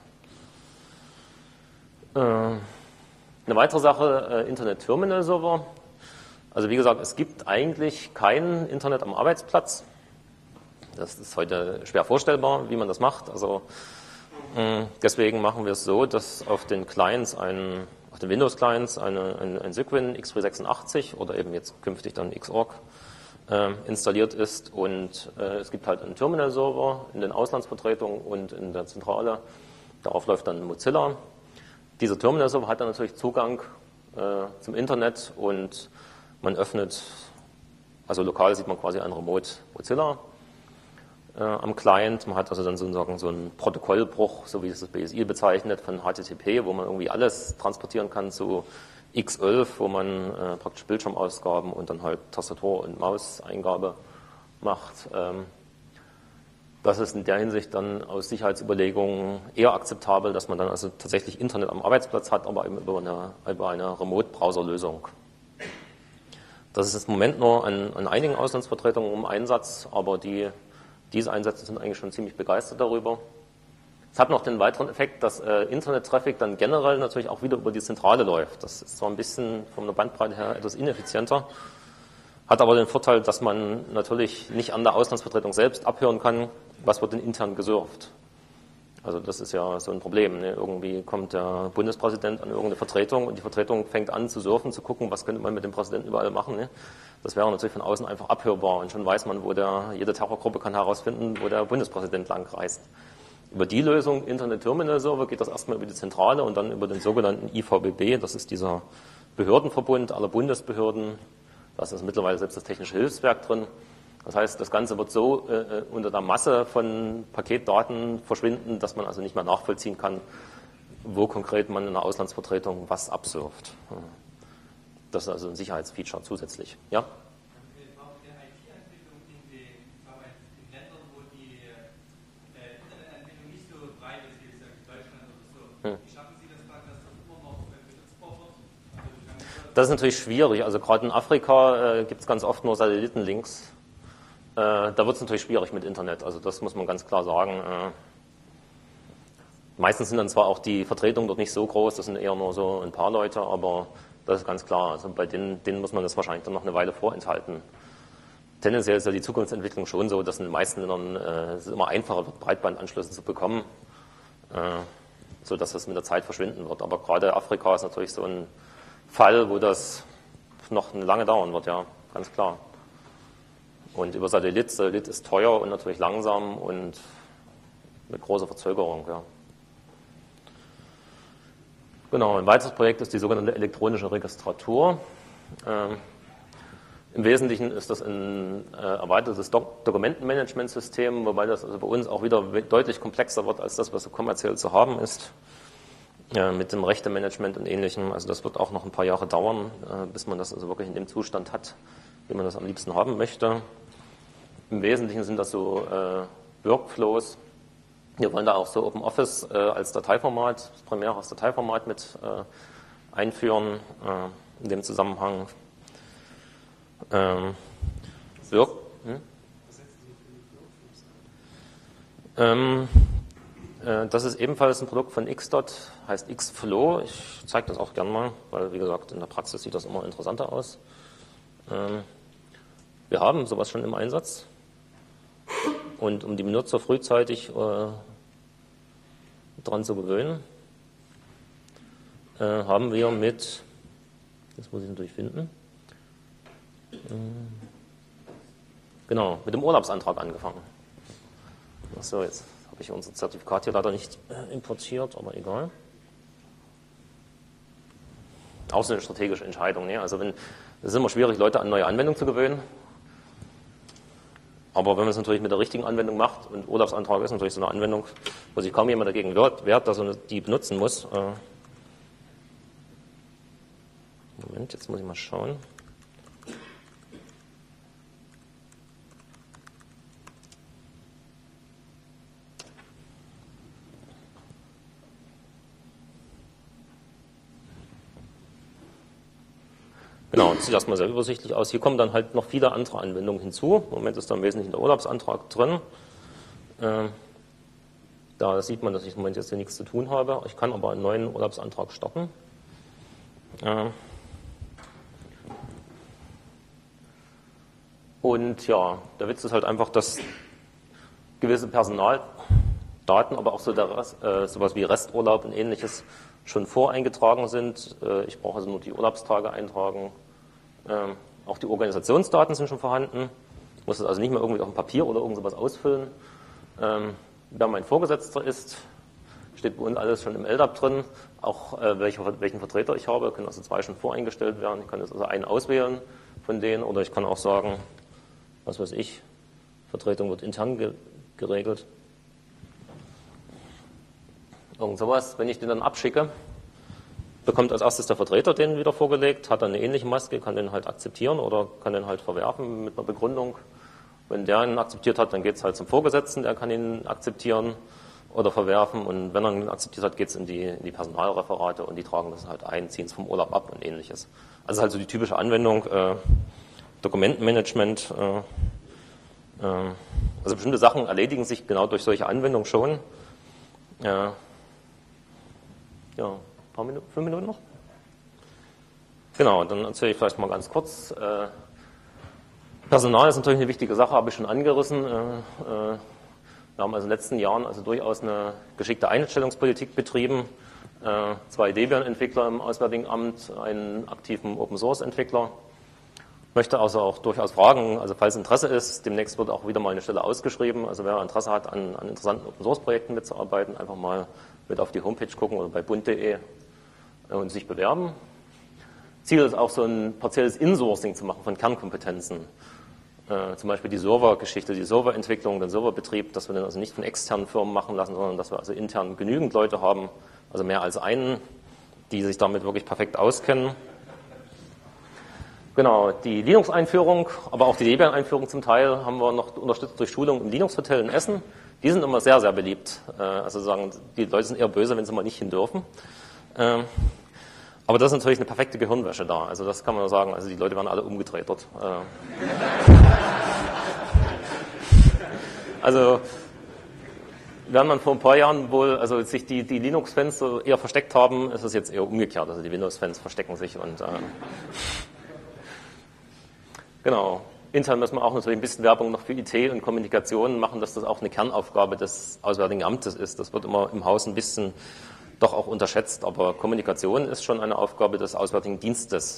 Eine weitere Sache, Internet-Terminal-Server. Also wie gesagt, es gibt eigentlich kein Internet am Arbeitsplatz. Das ist heute schwer vorstellbar, wie man das macht. Also deswegen machen wir es so, dass auf den Clients auf den Windows-Clients ein Cygwin x386 oder eben jetzt künftig dann Xorg installiert ist und es gibt halt einen Terminal-Server in den Auslandsvertretungen und in der Zentrale. Darauf läuft dann Mozilla. Dieser Terminal-Server hat dann natürlich Zugang zum Internet und man öffnet, also lokal sieht man quasi ein Remote Mozilla am Client. Man hat also dann sozusagen so einen Protokollbruch, so wie es das BSI bezeichnet, von HTTP, wo man irgendwie alles transportieren kann zu X11, wo man praktisch Bildschirmausgaben und dann halt Tastatur- und Mauseingabe macht. Das ist in der Hinsicht dann aus Sicherheitsüberlegungen eher akzeptabel, dass man dann also tatsächlich Internet am Arbeitsplatz hat, aber eben über eine Remote-Browser-Lösung. Das ist im Moment nur an einigen Auslandsvertretungen im Einsatz, aber diese Einsätze sind eigentlich schon ziemlich begeistert darüber. Es hat noch den weiteren Effekt, dass Internet-Traffic dann generell natürlich auch wieder über die Zentrale läuft. Das ist zwar ein bisschen von der Bandbreite her etwas ineffizienter, hat aber den Vorteil, dass man natürlich nicht an der Auslandsvertretung selbst abhören kann, was wird denn intern gesurft. Also das ist ja so ein Problem. Ne? Irgendwie kommt der Bundespräsident an irgendeine Vertretung und die Vertretung fängt an zu surfen, zu gucken, was könnte man mit dem Präsidenten überall machen. Ne? Das wäre natürlich von außen einfach abhörbar und schon weiß man, jede Terrorgruppe kann herausfinden, wo der Bundespräsident lang reist. Über die Lösung Internet-Terminal-Server geht das erstmal über die Zentrale und dann über den sogenannten IVBB, das ist dieser Behördenverbund aller Bundesbehörden. Da ist mittlerweile selbst das Technische Hilfswerk drin. Das heißt, das Ganze wird so unter der Masse von Paketdaten verschwinden, dass man also nicht mehr nachvollziehen kann, wo konkret man in einer Auslandsvertretung was absurft. Das ist also ein Sicherheitsfeature zusätzlich. Ja? Das ist natürlich schwierig. Also gerade in Afrika gibt es ganz oft nur Satellitenlinks. Da wird es natürlich schwierig mit Internet. Also das muss man ganz klar sagen. Meistens sind dann zwar auch die Vertretungen dort nicht so groß, das sind eher nur so ein paar Leute, aber das ist ganz klar. Also bei denen muss man das wahrscheinlich dann noch eine Weile vorenthalten. Tendenziell ist ja die Zukunftsentwicklung schon so, dass in den meisten Ländern es immer einfacher wird, Breitbandanschlüsse zu bekommen, sodass das mit der Zeit verschwinden wird. Aber gerade Afrika ist natürlich so ein Fall, wo das noch lange dauern wird, ja, ganz klar. Und über Satellit ist teuer und natürlich langsam und mit großer Verzögerung, ja. Genau, ein weiteres Projekt ist die sogenannte elektronische Registratur. Im Wesentlichen ist das ein erweitertes Dokumentenmanagementsystem, wobei das also bei uns auch wieder deutlich komplexer wird als das, was so kommerziell zu haben ist, mit dem Rechtemanagement und Ähnlichem. Also das wird auch noch ein paar Jahre dauern, bis man das also wirklich in dem Zustand hat, wie man das am liebsten haben möchte. Im Wesentlichen sind das so Workflows. Wir wollen da auch so OpenOffice als Dateiformat, das primäre als Dateiformat mit einführen in dem Zusammenhang. Das ist ebenfalls ein Produkt von Xdot, heißt Xflow. Ich zeige das auch gern mal, weil, wie gesagt, in der Praxis sieht das immer interessanter aus. Wir haben sowas schon im Einsatz. Und um die Benutzer frühzeitig dran zu gewöhnen, haben wir mit, das muss ich natürlich finden, genau, mit dem Urlaubsantrag angefangen. Achso, jetzt habe ich unser Zertifikat hier leider nicht importiert, aber egal. Auch so eine strategische Entscheidung. Ne? Also es ist immer schwierig, Leute an neue Anwendungen zu gewöhnen. Aber wenn man es natürlich mit der richtigen Anwendung macht, und Urlaubsantrag ist natürlich so eine Anwendung, wo sich kaum jemand dagegen wehrt, dass er die benutzen muss. Moment, jetzt muss ich mal schauen. Genau, das sieht erstmal sehr übersichtlich aus. Hier kommen dann halt noch viele andere Anwendungen hinzu. Im Moment ist da im Wesentlichen der Urlaubsantrag drin. Da sieht man, dass ich im Moment jetzt hier nichts zu tun habe. Ich kann aber einen neuen Urlaubsantrag starten. Und ja, der Witz ist halt einfach, dass gewisse Personaldaten, aber auch so sowas wie Resturlaub und Ähnliches schon voreingetragen sind. Ich brauche also nur die Urlaubstage eintragen. Auch die Organisationsdaten sind schon vorhanden. Ich muss das also nicht mehr irgendwie auf dem Papier oder irgend sowas ausfüllen. Wer mein Vorgesetzter ist, steht bei uns alles schon im LDAP drin. Auch welchen Vertreter ich habe, können also 2 schon voreingestellt werden. Ich kann jetzt also einen auswählen von denen, oder ich kann auch sagen, was weiß ich, Vertretung wird intern geregelt. Irgend sowas. Wenn ich den dann abschicke, bekommt als erstes der Vertreter den wieder vorgelegt, hat dann eine ähnliche Maske, kann den halt akzeptieren oder kann den halt verwerfen mit einer Begründung. Wenn der ihn akzeptiert hat, dann geht es halt zum Vorgesetzten, der kann ihn akzeptieren oder verwerfen. Und wenn er ihn akzeptiert hat, geht es in die Personalreferate und die tragen das halt ein, ziehen es vom Urlaub ab und Ähnliches. Also halt so die typische Anwendung, Dokumentenmanagement. Also bestimmte Sachen erledigen sich genau durch solche Anwendungen schon. Ja, 5 Minuten noch? Genau, dann erzähle ich vielleicht mal ganz kurz. Personal ist natürlich eine wichtige Sache, habe ich schon angerissen. Wir haben also in den letzten Jahren also durchaus eine geschickte Einstellungspolitik betrieben. 2 Debian-Entwickler im Auswärtigen Amt, einen aktiven Open-Source-Entwickler. Ich möchte also auch durchaus fragen, also falls Interesse ist, demnächst wird auch wieder mal eine Stelle ausgeschrieben. Also wer Interesse hat, an interessanten Open-Source-Projekten mitzuarbeiten, einfach mal mit auf die Homepage gucken oder bei bund.de und sich bewerben. Ziel ist auch so ein partielles Insourcing zu machen von Kernkompetenzen. Zum Beispiel die Servergeschichte, die Serverentwicklung, den Serverbetrieb, dass wir den also nicht von externen Firmen machen lassen, sondern dass wir also intern genügend Leute haben, also mehr als einen, die sich damit wirklich perfekt auskennen. Genau, die Linux-Einführung, aber auch die Debian-Einführung zum Teil haben wir noch unterstützt durch Schulungen im Linux-Hotel in Essen. Die sind immer sehr, sehr beliebt. Also sagen, die Leute sind eher böse, wenn sie mal nicht hin dürfen. Aber das ist natürlich eine perfekte Gehirnwäsche da. Also das kann man sagen, also die Leute werden alle umgedreht dort. Also während man vor ein paar Jahren wohl, also sich die Linux-Fans so eher versteckt haben, ist es jetzt eher umgekehrt. Also die Windows-Fans verstecken sich und genau. Intern müssen wir auch natürlich ein bisschen Werbung noch für IT und Kommunikation machen, dass das auch eine Kernaufgabe des Auswärtigen Amtes ist. Das wird immer im Haus ein bisschen doch auch unterschätzt, aber Kommunikation ist schon eine Aufgabe des Auswärtigen Dienstes.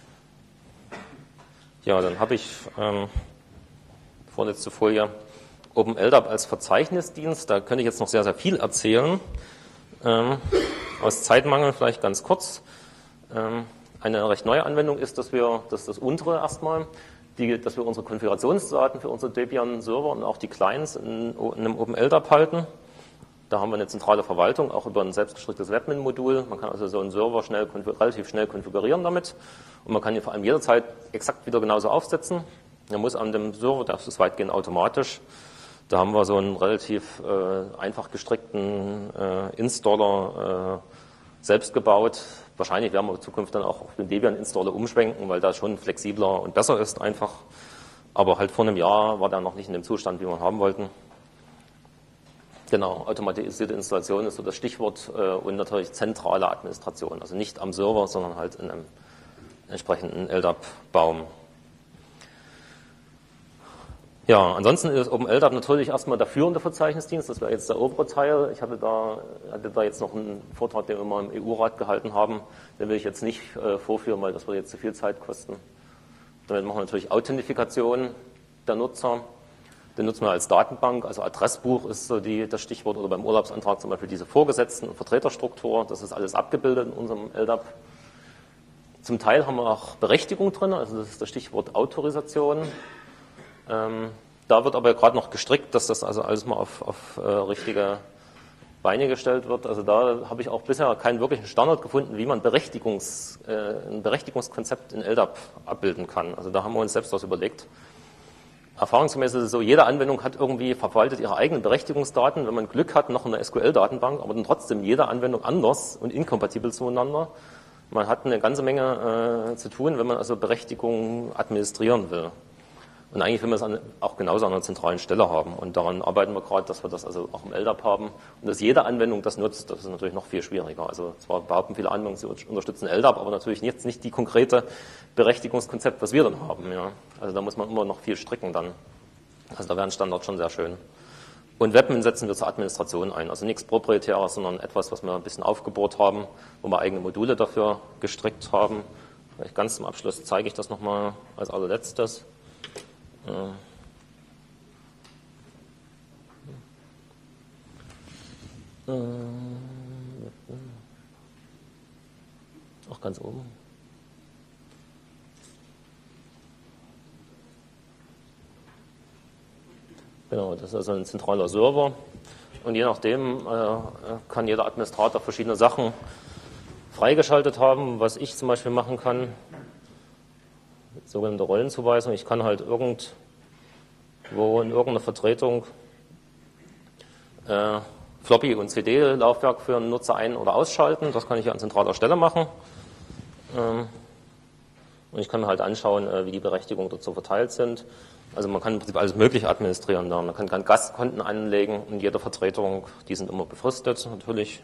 Ja, dann habe ich vorletzte Folie OpenLDAP als Verzeichnisdienst, da könnte ich jetzt noch sehr, sehr viel erzählen. Aus Zeitmangel vielleicht ganz kurz. Eine recht neue Anwendung ist, dass ist das untere erstmal, dass wir unsere Konfigurationsdaten für unsere Debian-Server und auch die Clients in einem OpenLDAP halten. Da haben wir eine zentrale Verwaltung, auch über ein selbstgestricktes Webmin-Modul. Man kann also so einen Server relativ schnell konfigurieren damit. Und man kann ihn vor allem jederzeit exakt wieder genauso aufsetzen. Man muss an dem Server, das ist weitgehend automatisch. Da haben wir so einen relativ einfach gestrickten Installer selbst gebaut. Wahrscheinlich werden wir in Zukunft dann auch auf den Debian-Installer umschwenken, weil das schon flexibler und besser ist einfach. Aber halt vor einem Jahr war der noch nicht in dem Zustand, wie wir ihn haben wollten. Genau, automatisierte Installation ist so das Stichwort und natürlich zentrale Administration. Also nicht am Server, sondern halt in einem entsprechenden LDAP-Baum. Ja, ansonsten ist OpenLDAP natürlich erstmal der führende Verzeichnisdienst. Das wäre jetzt der obere Teil. Ich hatte da jetzt noch einen Vortrag, den wir mal im EU-Rat gehalten haben. Den will ich jetzt nicht vorführen, weil das würde jetzt zu viel Zeit kosten. Damit machen wir natürlich Authentifikation der Nutzer. Den nutzen wir als Datenbank, also Adressbuch ist so das Stichwort, oder beim Urlaubsantrag zum Beispiel diese Vorgesetzten- und Vertreterstruktur. Das ist alles abgebildet in unserem LDAP. Zum Teil haben wir auch Berechtigung drin, also das ist das Stichwort Autorisation. Da wird aber gerade noch gestrickt, dass das also alles mal auf richtige Beine gestellt wird. Also da habe ich auch bisher keinen wirklichen Standard gefunden, wie man ein Berechtigungskonzept in LDAP abbilden kann. Also da haben wir uns selbst was überlegt. Erfahrungsgemäß ist es so, jede Anwendung verwaltet ihre eigenen Berechtigungsdaten, wenn man Glück hat, noch in der SQL-Datenbank, aber dann trotzdem jede Anwendung anders und inkompatibel zueinander. Man hat eine ganze Menge zu tun, wenn man also Berechtigungen administrieren will. Und eigentlich will man es auch genauso an einer zentralen Stelle haben. Und daran arbeiten wir gerade, dass wir das also auch im LDAP haben. Und dass jede Anwendung das nutzt, das ist natürlich noch viel schwieriger. Also zwar behaupten viele Anwendungen, sie unterstützen LDAP, aber natürlich jetzt nicht die konkrete Berechtigungskonzept, was wir dann haben. Ja. Also da muss man immer noch viel stricken dann. Also da wäre ein Standard schon sehr schön. Und Webmin setzen wir zur Administration ein. Also nichts Proprietäres, sondern etwas, was wir ein bisschen aufgebohrt haben, wo wir eigene Module dafür gestrickt haben. Vielleicht ganz zum Abschluss zeige ich das nochmal als allerletztes. Auch ganz oben. Genau, das ist also ein zentraler Server. Und je nachdem kann jeder Administrator verschiedene Sachen freigeschaltet haben. Was ich zum Beispiel machen kann, sogenannte Rollenzuweisung. Ich kann halt irgendwo in irgendeiner Vertretung Floppy- und CD-Laufwerk für einen Nutzer ein- oder ausschalten. Das kann ich hier an zentraler Stelle machen. Und ich kann mir halt anschauen, wie die Berechtigungen dazu verteilt sind. Also man kann im Prinzip alles Mögliche administrieren. Man kann Gastkonten anlegen in jeder Vertretung. Die sind immer befristet natürlich.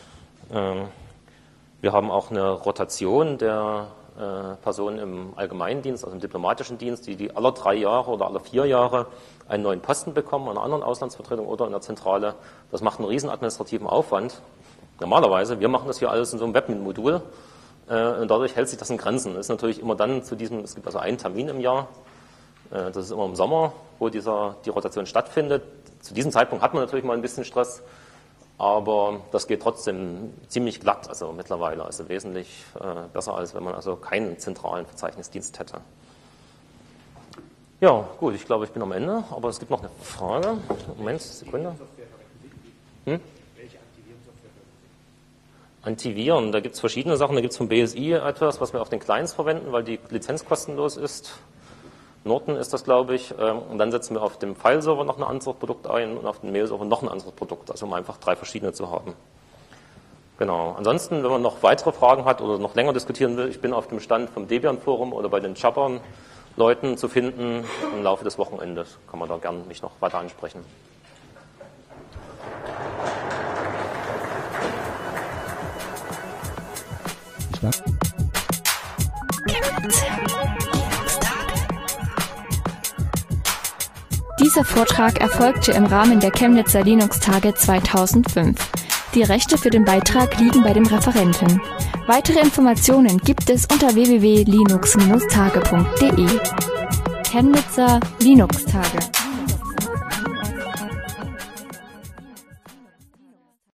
Wir haben auch eine Rotation der Personen im Allgemeindienst, also im diplomatischen Dienst, die alle 3 Jahre oder alle 4 Jahre einen neuen Posten bekommen, an einer anderen Auslandsvertretung oder in der Zentrale. Das macht einen riesen administrativen Aufwand. Normalerweise, wir machen das hier alles in so einem Webmin-Modul und dadurch hält sich das in Grenzen. Das ist natürlich immer dann es gibt also einen Termin im Jahr, das ist immer im Sommer, wo die Rotation stattfindet. Zu diesem Zeitpunkt hat man natürlich mal ein bisschen Stress, aber das geht trotzdem ziemlich glatt, also mittlerweile, also wesentlich besser, als wenn man also keinen zentralen Verzeichnisdienst hätte. Ja, gut, ich glaube, ich bin am Ende, aber es gibt noch eine Frage. Moment, Sekunde. Antiviren, da gibt es verschiedene Sachen. Da gibt es vom BSI etwas, was wir auf den Clients verwenden, weil die Lizenz kostenlos ist. Norton ist das, glaube ich. Und dann setzen wir auf dem File-Server noch ein anderes Produkt ein und auf dem Mail-Server noch ein anderes Produkt, also um einfach 3 verschiedene zu haben. Genau. Ansonsten, wenn man noch weitere Fragen hat oder noch länger diskutieren will, ich bin auf dem Stand vom Debian-Forum oder bei den Jabbern-Leuten zu finden. Im Laufe des Wochenendes kann man da gerne mich noch weiter ansprechen. Dieser Vortrag erfolgte im Rahmen der Chemnitzer Linux-Tage 2005. Die Rechte für den Beitrag liegen bei dem Referenten. Weitere Informationen gibt es unter www.linux-tage.de. Chemnitzer Linux-Tage.